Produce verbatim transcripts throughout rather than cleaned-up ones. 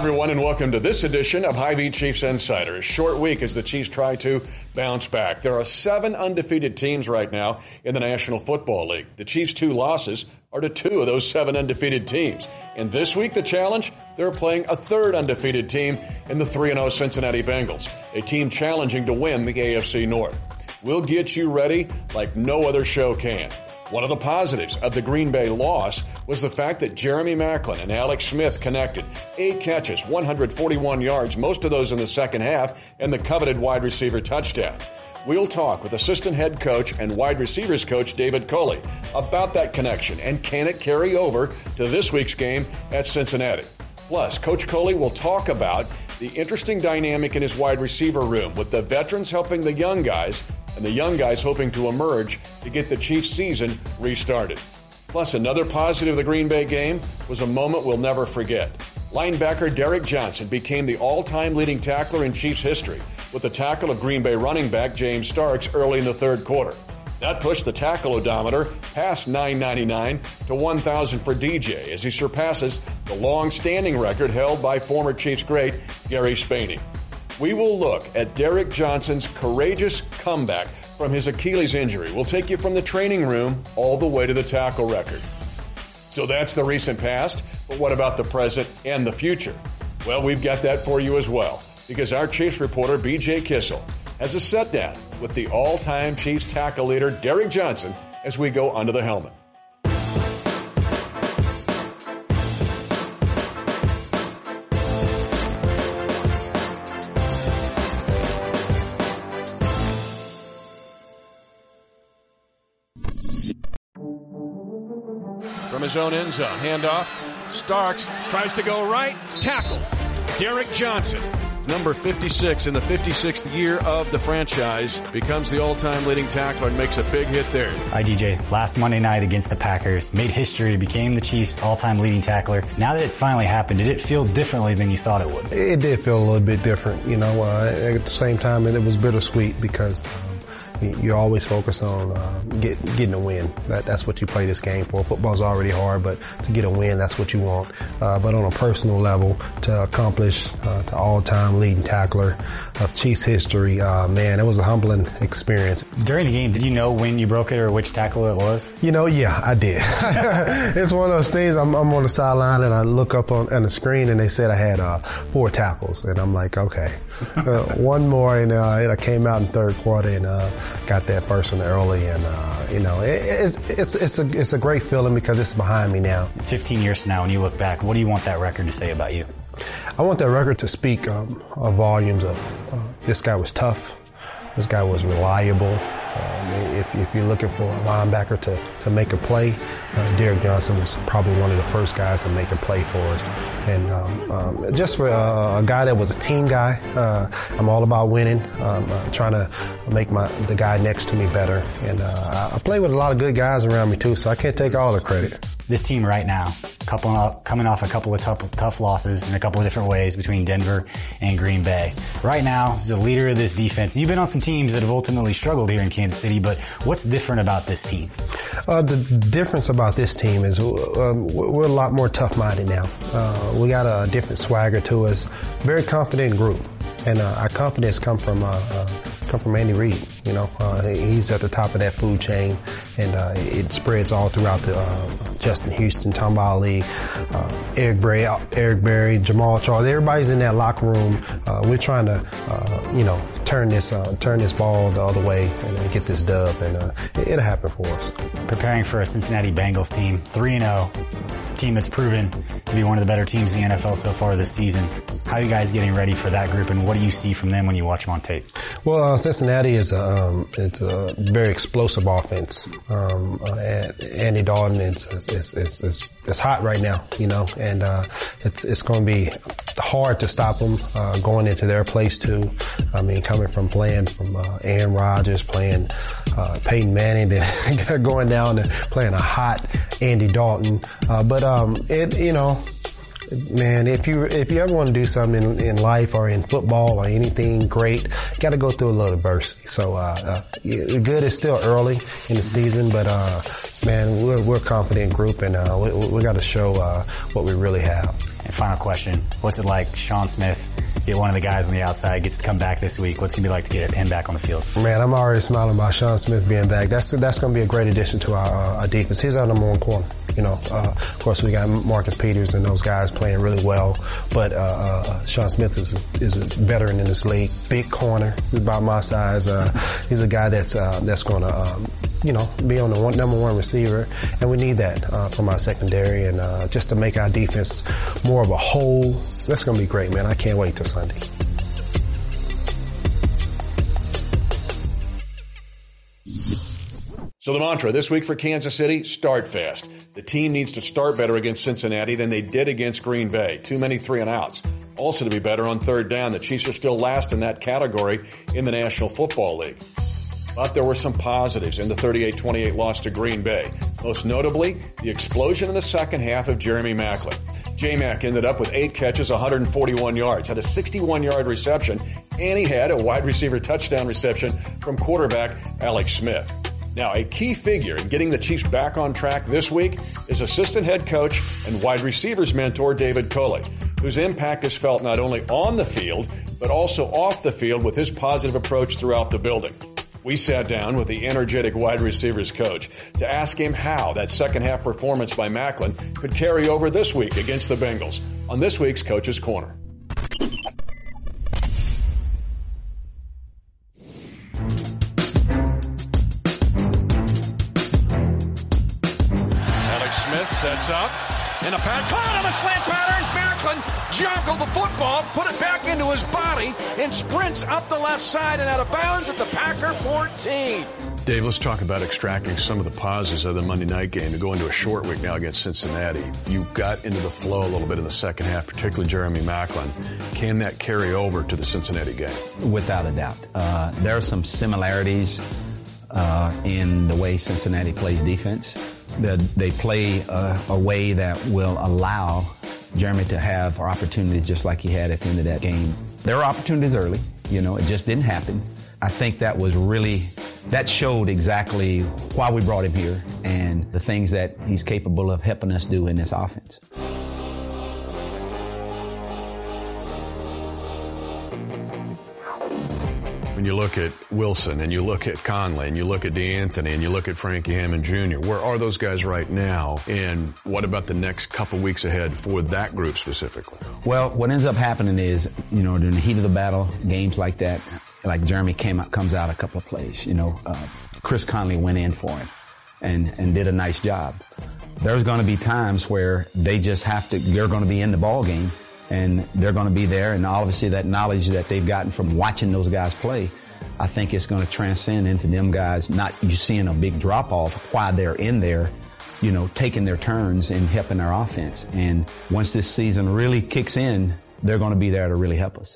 everyone, and welcome to this edition of Hy-Vee Chiefs Insider. A short week as the Chiefs try to bounce back. There are seven undefeated teams right now in the National Football League. The Chiefs' two losses are to two of those seven undefeated teams. And this week, the challenge, they're playing a third undefeated team in the three and oh Cincinnati Bengals, a team challenging to win the A F C North. We'll get you ready like no other show can. One of the positives of the Green Bay loss was the fact that Jeremy Maclin and Alex Smith connected. Eight catches, one hundred forty-one yards, most of those in the second half, and the coveted wide receiver touchdown. We'll talk with assistant head coach and wide receivers coach David Culley about that connection and can it carry over to this week's game at Cincinnati. Plus, Coach Culley will talk about the interesting dynamic in his wide receiver room with the veterans helping the young guys and the young guys hoping to emerge to get the Chiefs season restarted. Plus, another positive of the Green Bay game was a moment we'll never forget. Linebacker Derrick Johnson became the all-time leading tackler in Chiefs history with the tackle of Green Bay running back James Starks early in the third quarter. That pushed the tackle odometer past nine ninety-nine to one thousand for D J as he surpasses the long-standing record held by former Chiefs great Gary Spaney. We will look at Derrick Johnson's courageous comeback from his Achilles injury. We'll take you from the training room all the way to the tackle record. So that's the recent past, but what about the present and the future? Well, we've got that for you as well, because our Chiefs reporter, B J Kissel, has a set down with the all-time Chiefs tackle leader, Derrick Johnson, as we go under the helmet. From his own end zone, handoff. Starks tries to go right. Tackle. Derrick Johnson, number fifty-six in the fifty-sixth year of the franchise, becomes the all-time leading tackler and makes a big hit there. Hi, D J. Last Monday night against the Packers, made history, became the Chiefs' all-time leading tackler. Now that it's finally happened, did it feel differently than you thought it would? It did feel a little bit different, you know. Uh, at the same time, it was bittersweet because you're always focused on uh, get, getting a win. That, that's what you play this game for. Football's already hard, but to get a win, that's what you want. Uh, but on a personal level, to accomplish uh, the all-time leading tackler of Chiefs history, uh, man, it was a humbling experience. During the game, did you know when you broke it or which tackle it was? You know, yeah, I did. It's one of those things. I'm, I'm on the sideline and I look up on, on the screen and they said I had uh, four tackles, and I'm like, okay, uh, one more, and uh, I came out in third quarter and uh, got that first one early, and uh, you know, it, it's it's it's a it's a great feeling because it's behind me now. Fifteen years from now, when you look back, what do you want that record to say about you? I want that record to speak um, of volumes of uh, this guy was tough, this guy was reliable. Um, if, if you're looking for a linebacker to, to make a play, uh, Derrick Johnson was probably one of the first guys to make a play for us. And um, um, just for uh, a guy that was a team guy, uh, I'm all about winning, um, uh, trying to make my the guy next to me better. And uh, I play with a lot of good guys around me too, so I can't take all the credit. This team right now, couple of, coming off a couple of tough, tough losses in a couple of different ways between Denver and Green Bay. Right now, the leader of this defense. You've been on some teams that have ultimately struggled here in Kansas City, but what's different about this team? Uh, the difference about this team is uh, we're a lot more tough-minded now. Uh, we got a different swagger to us. Very confident group. And uh, our confidence come from uh, uh, come from Andy Reid. You know, uh, he's at the top of that food chain, and uh, it spreads all throughout the uh, Justin Houston, Tom Ali, uh, Eric Berry, Eric Berry, Jamal Charles. Everybody's in that locker room. Uh, we're trying to, uh, you know, turn this uh, turn this ball the other way and uh, get this dub, and uh, it'll happen for us. Preparing for a Cincinnati Bengals team, three and oh, team that's proven to be one of the better teams in the N F L so far this season. How are you guys getting ready for that group, and what do you see from them when you watch them on tape? Well, uh, Cincinnati is a, um, it's a very explosive offense. Um, uh, Andy Dalton is, is, is, is, is hot right now, you know, and uh, it's it's going to be hard to stop them uh, going into their place too. I mean, coming from playing from uh, Aaron Rodgers, playing uh, Peyton Manning, then going down and playing a hot Andy Dalton. Uh, but um, it, you know. Man, if you if you ever want to do something in, in life or in football or anything great, you got to go through a little adversity. So, uh, uh, the good is still early in the season, but uh, man, we're we're a confident group, and uh, we we got to show uh, what we really have. And final question, what's it like, Sean Smith, get one of the guys on the outside, gets to come back this week. What's it going to be like to get him back on the field? Man, I'm already smiling about Sean Smith being back. That's that's going to be a great addition to our, uh, our defense. He's our number one corner. You know, uh, of course, we got Marcus Peters and those guys playing really well. But uh, uh, Sean Smith is a, is a veteran in this league. Big corner, about my size. Uh, he's a guy that's uh, that's going to, um, you know, be on the one, number one receiver, and we need that uh, from our secondary and uh, just to make our defense more of a whole. That's going to be great, man. I can't wait till Sunday. So the mantra this week for Kansas City, start fast. The team needs to start better against Cincinnati than they did against Green Bay. Too many three and outs. Also to be better on third down. The Chiefs are still last in that category in the National Football League. But there were some positives in the thirty-eight twenty-eight loss to Green Bay. Most notably, the explosion in the second half of Jeremy Maclin. J-Mac ended up with eight catches, one hundred forty-one yards, had a sixty-one yard reception, and he had a wide receiver touchdown reception from quarterback Alex Smith. Now, a key figure in getting the Chiefs back on track this week is assistant head coach and wide receivers mentor David Culley, whose impact is felt not only on the field, but also off the field with his positive approach throughout the building. We sat down with the energetic wide receivers coach to ask him how that second half performance by Maclin could carry over this week against the Bengals on this week's Coach's Corner. Sets up, and a pass caught on a slant pattern. Maclin joggled the football, put it back into his body, and sprints up the left side and out of bounds at the Packer fourteen. Dave, let's talk about extracting some of the positives of the Monday night game to go into a short week now against Cincinnati. You got into the flow a little bit in the second half, particularly Jeremy Maclin. Can that carry over to the Cincinnati game? Without a doubt. Uh, there are some similarities uh, in the way Cincinnati plays defense. The, they play a, a way that will allow Jeremy to have opportunities just like he had at the end of that game. There were opportunities early, you know, it just didn't happen. I think that was really, that showed exactly why we brought him here and the things that he's capable of helping us do in this offense. When you look at Wilson and you look at Conley and you look at DeAnthony and you look at Frankie Hammond Junior, where are those guys right now? And what about the next couple weeks ahead for that group specifically? Well, what ends up happening is, you know, during the heat of the battle, games like that, like Jeremy came out, comes out a couple of plays, you know, uh, Chris Conley went in for him and, and did a nice job. There's going to be times where they just have to, they're going to be in the ball game. And they're going to be there, and obviously that knowledge that they've gotten from watching those guys play, I think it's going to transcend into them guys, not you seeing a big drop-off while they're in there, you know, taking their turns and helping our offense. And once this season really kicks in, they're going to be there to really help us.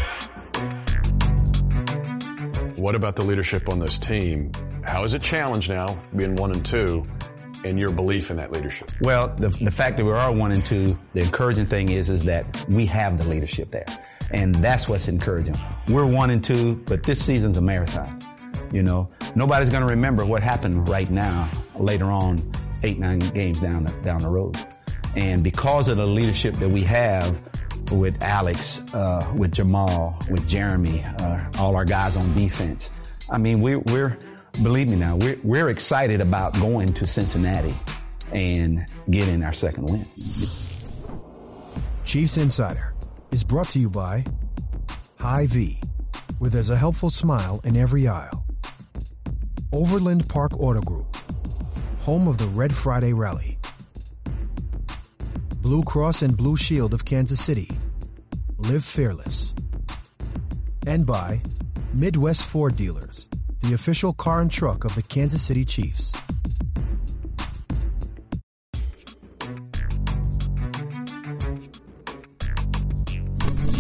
What about the leadership on this team? How is it challenged now, being one and two? And your belief in that leadership? Well, the, the fact that we are one and two, the encouraging thing is, is that we have the leadership there. And that's what's encouraging. We're one and two, but this season's a marathon. You know, nobody's going to remember what happened right now, later on, eight, nine games down the, down the road. And because of the leadership that we have with Alex, uh, with Jamal, with Jeremy, uh, all our guys on defense, I mean, we, we're, believe me now, we're, we're excited about going to Cincinnati and getting our second win. Chiefs Insider is brought to you by Hy-Vee, where there's a helpful smile in every aisle. Overland Park Auto Group, home of the Red Friday Rally. Blue Cross and Blue Shield of Kansas City. Live fearless. And by Midwest Ford Dealers, the official car and truck of the Kansas City Chiefs. The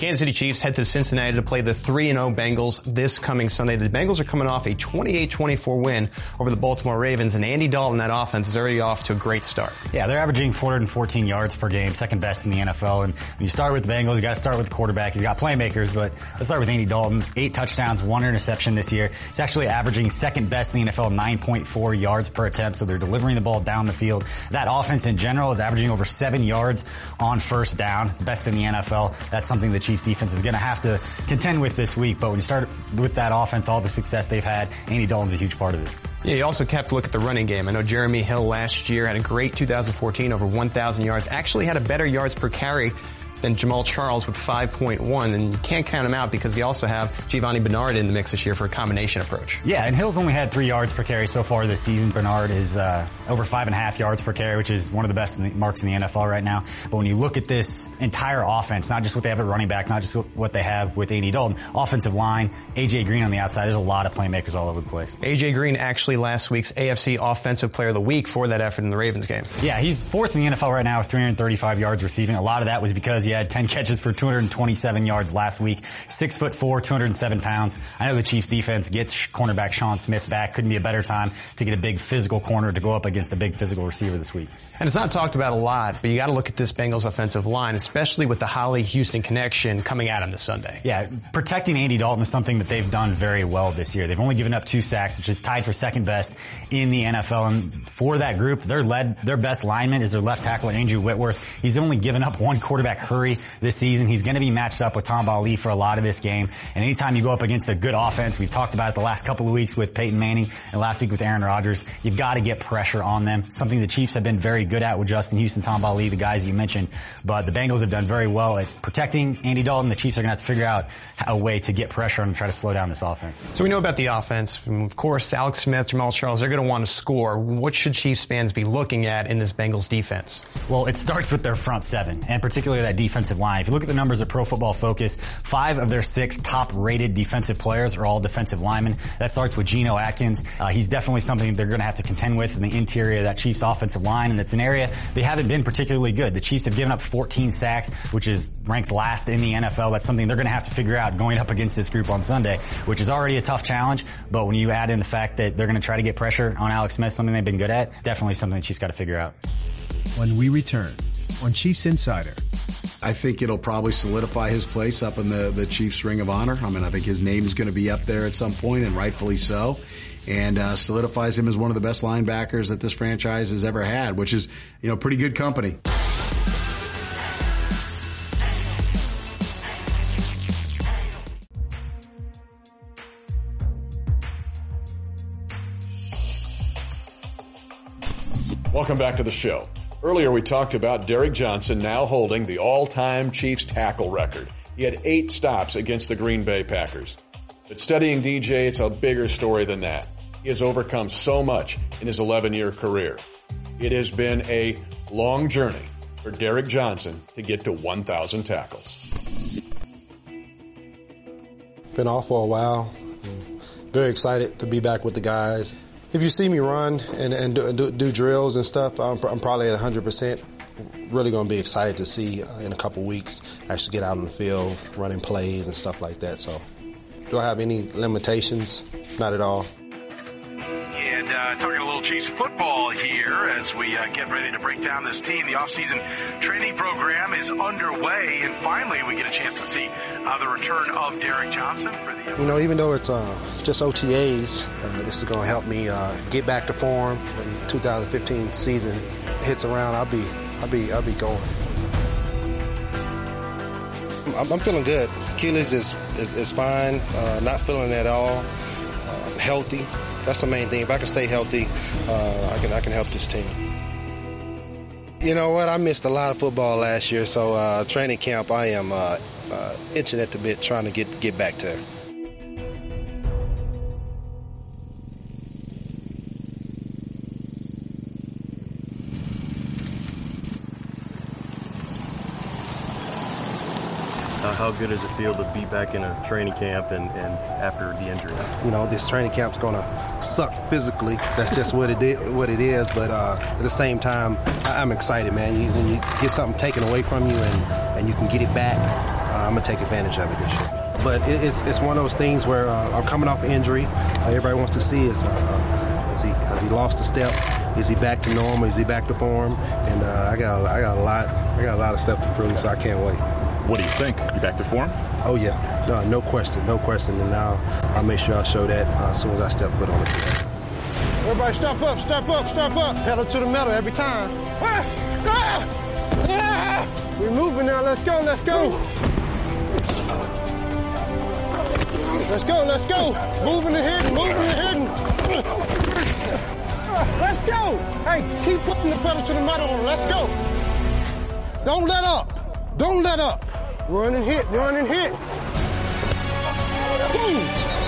Kansas City Chiefs head to Cincinnati to play the three and oh Bengals this coming Sunday. The Bengals are coming off a twenty-eight twenty-four win over the Baltimore Ravens, and Andy Dalton, that offense, is already off to a great start. Yeah, they're averaging four hundred fourteen yards per game, second best in the N F L. And when you start with the Bengals, you got to start with the quarterback. He's got playmakers, but let's start with Andy Dalton. Eight touchdowns, one interception this year. He's actually averaging second best in the N F L, nine point four yards per attempt. So they're delivering the ball down the field. That offense in general is averaging over seven yards on first down. It's best in the N F L. That's something the Chiefs defense is going to have to contend with this week. But when you start with that offense, all the success they've had, Andy Dalton's a huge part of it. Yeah, you also kept a look at the running game. I know Jeremy Hill last year had a great two thousand fourteen, over one thousand yards. Actually had a better yards per carry than Jamal Charles with five point one, and you can't count him out because you also have Giovanni Bernard in the mix this year for a combination approach. Yeah, and Hill's only had three yards per carry so far this season. Bernard is uh, over five and a half yards per carry, which is one of the best in the marks in the N F L right now. But when you look at this entire offense, not just what they have at running back, not just what they have with Andy Dalton, offensive line, A J Green on the outside, there's a lot of playmakers all over the place. A J Green actually last week's A F C Offensive Player of the Week for that effort in the Ravens game. Yeah, he's fourth in the N F L right now with three hundred thirty-five yards receiving. A lot of that was because he had ten catches for two hundred twenty-seven yards last week. Six foot four, two hundred seven pounds. I know the Chiefs defense gets cornerback Sean Smith back. Couldn't be a better time to get a big physical corner to go up against a big physical receiver this week. And it's not talked about a lot, but you got to look at this Bengals offensive line, especially with the Holly-Houston connection coming at him this Sunday. Yeah, protecting Andy Dalton is something that they've done very well this year. They've only given up two sacks, which is tied for second best in the N F L. And for that group, their led, their best lineman is their left tackle, Andrew Whitworth. He's only given up one quarterback hurry this season. He's going to be matched up with Tom Ali for a lot of this game. And anytime you go up against a good offense, we've talked about it the last couple of weeks with Peyton Manning and last week with Aaron Rodgers, you've got to get pressure on them. Something the Chiefs have been very good at with Justin Houston, Tom Ali, the guys you mentioned. But the Bengals have done very well at protecting Andy Dalton. The Chiefs are going to have to figure out a way to get pressure on and try to slow down this offense. So we know about the offense. Of course, Alex Smith, Jamal Charles, they're going to want to score. What should Chiefs fans be looking at in this Bengals defense? Well, it starts with their front seven, and particularly that defensive line. If you look at the numbers at Pro Football Focus, five of their six top-rated defensive players are all defensive linemen. That starts with Geno Atkins. Uh, he's definitely something they're going to have to contend with in the interior of that Chiefs offensive line, and it's an area they haven't been particularly good. The Chiefs have given up fourteen sacks, which is ranks last in the N F L. That's something they're going to have to figure out going up against this group on Sunday, which is already a tough challenge. But when you add in the fact that they're going to try to get pressure on Alex Smith, something they've been good at, definitely something the Chiefs got to figure out. When we return on Chiefs Insider. I think it'll probably solidify his place up in the, the Chiefs Ring of Honor. I mean, I think his name is going to be up there at some point, and rightfully so, and uh, solidifies him as one of the best linebackers that this franchise has ever had, which is, you know, pretty good company. Welcome back to the show. Earlier we talked about Derrick Johnson now holding the all-time Chiefs tackle record. He had eight stops against the Green Bay Packers. But studying D J, it's a bigger story than that. He has overcome so much in his eleven-year career. It has been a long journey for Derrick Johnson to get to one thousand tackles. Been off for a while. Very excited to be back with the guys. If you see me run and, and do, do, do drills and stuff, I'm, I'm probably at one hundred percent. Really going to be excited to see uh, in a couple weeks actually get out on the field, running plays and stuff like that. So, do I have any limitations? Not at all. And uh, talking a little Chiefs football here as we uh, get ready to break down this team. The offseason training program is underway, and finally we get a chance to see uh, the return of Derrick Johnson. For the you know, even though it's uh, just O T As, uh, this is going to help me uh, get back to form. When two thousand fifteen season hits around, I'll be, I'll be, I'll be going. I'm, I'm feeling good. Achilles is is, is fine. Uh, not feeling it at all. Uh, healthy. That's the main thing. If I can stay healthy, uh, I can I can help this team. You know what? I missed a lot of football last year, so uh, training camp, I am uh, uh, itching at the bit, trying to get get back to it. Uh, how good does it feel to be back in a training camp and, and after the injury? You know, this training camp's going to suck physically. That's just what it is, what it is. But uh, at the same time, I'm excited, man. You, when you get something taken away from you and, and you can get it back, I'm going to take advantage of it this year. But it, it's it's one of those things where uh, I'm coming off injury. Uh, everybody wants to see is, uh, has, he, has he lost a step? Is he back to normal? Is he back to form? And uh, I got I got a lot I got a lot of stuff to prove, so I can't wait. What do you think? You back to form? Oh, yeah. No, no question. No question. And now I'll make sure I show that uh, as soon as I step foot on the field. Everybody step up, step up, step up. Pedal to the metal every time. Ah! Ah! Ah! We're moving now. Let's go, let's go. Let's go, let's go. Moving and hitting, moving and hitting. Ah, let's go. Hey, keep putting the pedal to the metal on. Let's go. Don't let up. Don't let up. Run and hit, run and hit. Boom.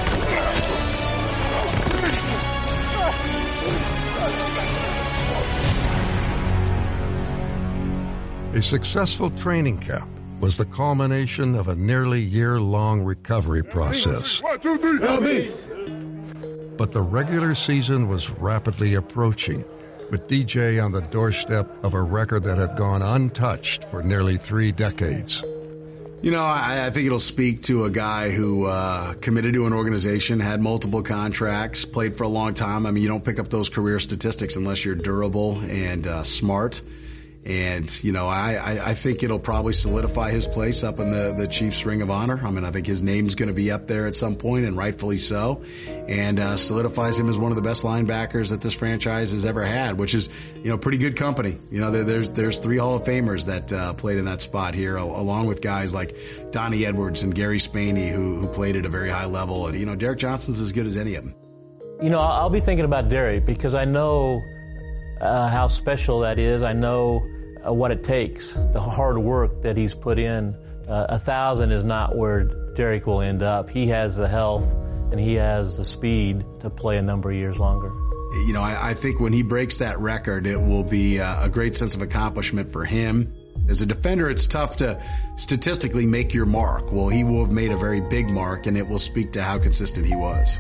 A successful training camp was the culmination of a nearly year-long recovery process. One, two, three, help me. But the regular season was rapidly approaching, with D J on the doorstep of a record that had gone untouched for nearly three decades. You know, I, I think it'll speak to a guy who uh, committed to an organization, had multiple contracts, played for a long time. I mean, you don't pick up those career statistics unless you're durable and uh, smart. And, you know, I, I, I think it'll probably solidify his place up in the, the Chiefs Ring of Honor. I mean, I think his name's going to be up there at some point, and rightfully so, and uh, solidifies him as one of the best linebackers that this franchise has ever had, which is, you know, pretty good company. You know, there, there's there's three Hall of Famers that uh, played in that spot here, along with guys like Donnie Edwards and Gary Spaney, who, who played at a very high level. And, you know, Derrick Johnson's as good as any of them. You know, I'll be thinking about Derrick because I know uh, how special that is. I know Uh, what it takes, the hard work that he's put in. Uh, a thousand is not where Derrick will end up. He has the health and he has the speed to play a number of years longer. You know, I, I think when he breaks that record, it will be uh, a great sense of accomplishment for him. As a defender, it's tough to statistically make your mark. Well, he will have made a very big mark, and it will speak to how consistent he was.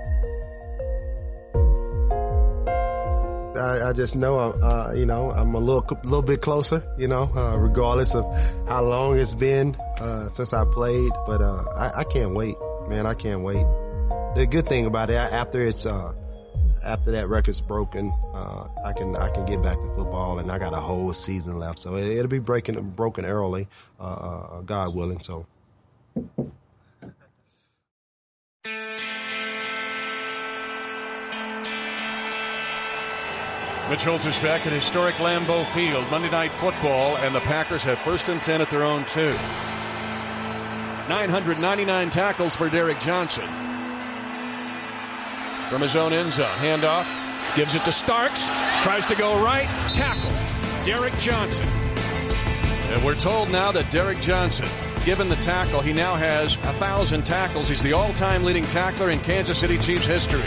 I, I just know, uh, you know, I'm a little, little bit closer, you know, uh, regardless of how long it's been uh, since I played. But uh, I, I can't wait, man. I can't wait. The good thing about it, after it's uh, after that record's broken, uh, I can I can get back to football, and I got a whole season left, so it, it'll be breaking broken early, uh, God willing. So. Mitch Holtz is back at historic Lambeau Field, Monday Night Football, and the Packers have first and ten at their own two. nine hundred ninety-nine tackles for Derrick Johnson. From his own end zone, handoff, gives it to Starks, tries to go right, tackle, Derrick Johnson. And we're told now that Derrick Johnson, given the tackle, he now has one thousand tackles. He's the all-time leading tackler in Kansas City Chiefs history.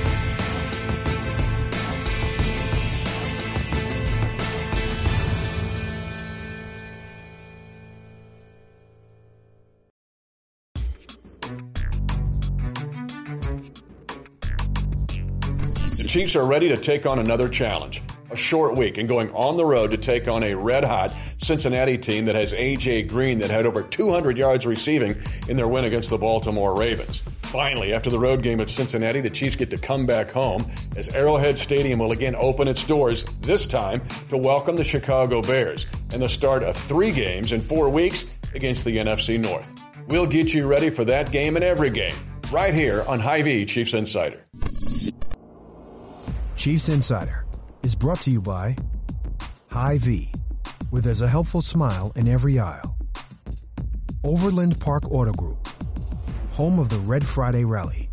The Chiefs are ready to take on another challenge. A short week and going on the road to take on a red-hot Cincinnati team that has A J Green that had over two hundred yards receiving in their win against the Baltimore Ravens. Finally, after the road game at Cincinnati, the Chiefs get to come back home as Arrowhead Stadium will again open its doors, this time to welcome the Chicago Bears and the start of three games in four weeks against the N F C North. We'll get you ready for that game and every game right here on Hy-Vee Chiefs Insider. Chiefs Insider is brought to you by Hy-Vee, where there's a helpful smile in every aisle. Overland Park Auto Group, home of the Red Friday Rally.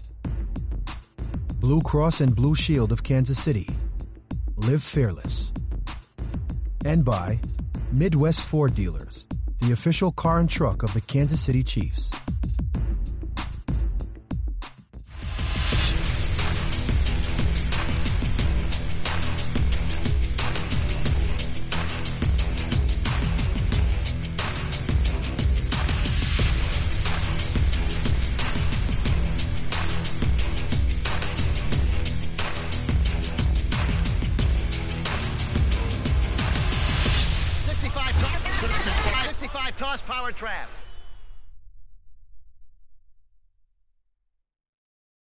Blue Cross and Blue Shield of Kansas City, live fearless. And by Midwest Ford Dealers, the official car and truck of the Kansas City Chiefs. Toss power trap.